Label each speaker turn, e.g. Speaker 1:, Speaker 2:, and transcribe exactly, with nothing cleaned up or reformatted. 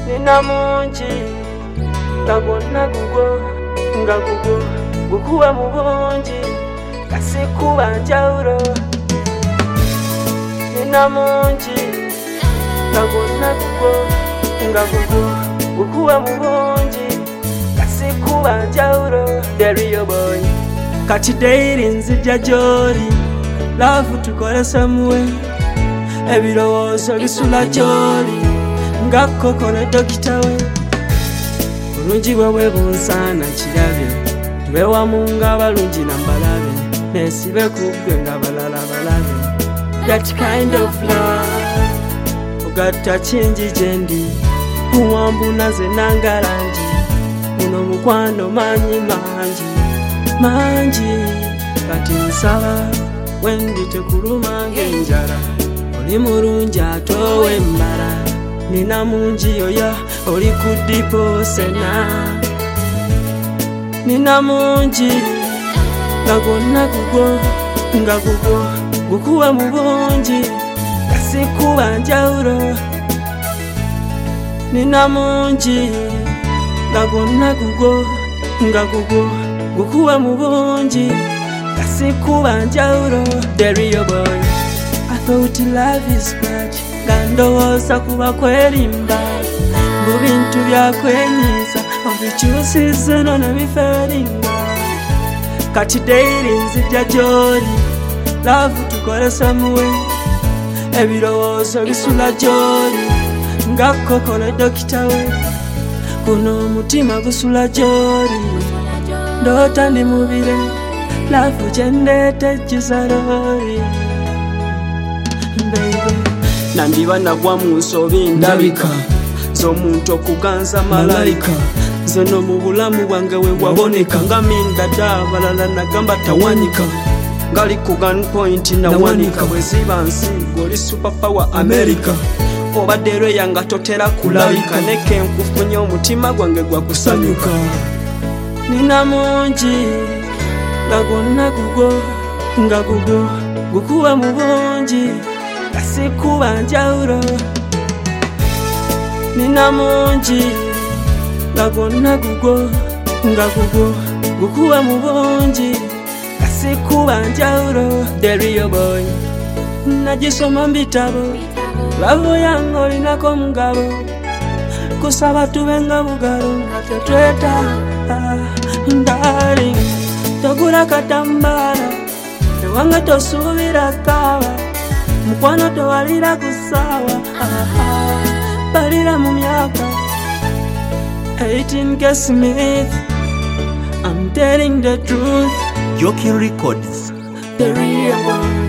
Speaker 1: nina mungi nga gwonna gugwo nga gugwo gukuwa mu bungi kasikuba njawulo nina mungi nga gwonna gugwo nga gugwo gukuwa mu bungi kasikuba njawulo the real boy kati daily nzija gy'oli love tukole samwe ebirowoozo bisula gy'oli nga kokole dokita we bulungi bwebwe bunsaana kirabye tube wamu nga balungi nambalabe nesibe kuggwe nga balala balabe that kind of love ogatta kingi gyendi kuwambuna ze nangalangi muno mukwano manyi mangi mangi kati nsaba wendi tekuluma ng'enjala oli mulungi ate ow'embala nina mungi yoya oli ku diposena nina mungi nga gwonna gugwo nga gugwo gukuwa mu bungi kasikuba njawulo nina mungi nga gwonna gugwo nga gugwo gukuwa mu bungi kasikuba njawulo the real boy I thought love is bad nga ndowooza kuba kwerimba mu bintu byakwenyiza obikyusize nona biferinga kati daily nzija gy'oli love tukole samuwe ebirowoozo bisula gy'oli nga kokole dokita we kuno omutima gusula gy'oli ndoota ndi mubire love gyendeeta ejjuza loori baby nandiba nagwa mu nsobi ndabika z'omuntu okuganza malayika nze no mu bulamu bwange we waboneka nga mindada abalala nagamba tawanyika ngali ku gun point nawanika bwe ziba nsi goli super power America obadde lweya nga totera kulabika neke nkufunye omutima gwange gwa kusanyuka nina mungi nga gwonna gugwo nga gugwo gukuwa mu bungi kasikuba njawulo nina mungi nga gwonna gugwo nga gugwo gukuwa mu bungi kasikuba njawulo the real boy nagisoma mu bitabo lavo yange olinako mugabo kusaba tube nga bugalo nga tetweta darling togula katambala ewanga tosuubira kawa mukwano towalira kusawa balira mu myaka eighteen K Smith I'm telling the truth
Speaker 2: Yoki Records
Speaker 1: the real one